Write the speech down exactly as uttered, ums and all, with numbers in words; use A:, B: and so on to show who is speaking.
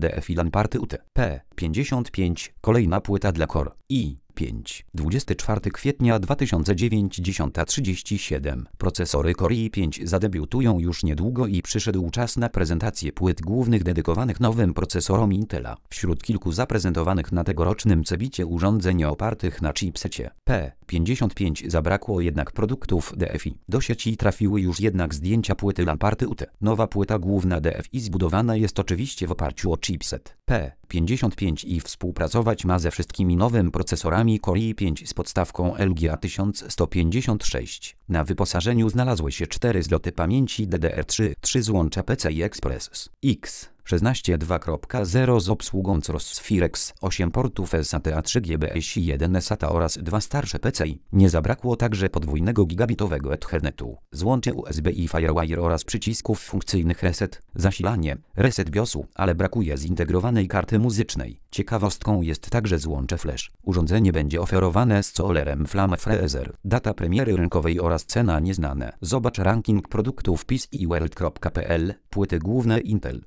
A: D F I Lamparty U T P pięćdziesiąt pięć. Kolejna płyta dla Core i pięć. dwudziestego czwartego kwietnia dwa tysiące dziewięć, dziesiąta trzydzieści siedem. Procesory Core i pięć zadebiutują już niedługo i przyszedł czas na prezentację płyt głównych dedykowanych nowym procesorom Intela. Wśród kilku zaprezentowanych na tegorocznym cebicie urządzeń opartych na chipsecie P pięćdziesiąt pięć zabrakło jednak produktów D F I. Do sieci trafiły już jednak zdjęcia płyty Lamparty U T. Nowa płyta główna D F I zbudowana jest oczywiście w oparciu o chipset P pięćdziesiąt pięć i współpracować ma ze wszystkimi nowymi procesorami Core i pięć z podstawką L G A tysiąc sto pięćdziesiąt sześć. Na wyposażeniu znalazły się cztery zloty pamięci D D R trzy, trzy złącza P C I Express X szesnaście dwa zero z obsługą Crossfire X, osiem portów S A T A trzy G B S I jeden SATA oraz dwa starsze P C I. Nie zabrakło także podwójnego gigabitowego Ethernetu, złączy U S B i Firewire oraz przycisków funkcyjnych reset, zasilanie, reset BIOSu, ale brakuje zintegrowanej karty muzycznej. Ciekawostką jest także złącze flash. Urządzenie będzie oferowane z solerem Flame Freezer. Data premiery rynkowej oraz cena nieznane. Zobacz ranking produktów P C i World kropka p l. Płyty główne Intel.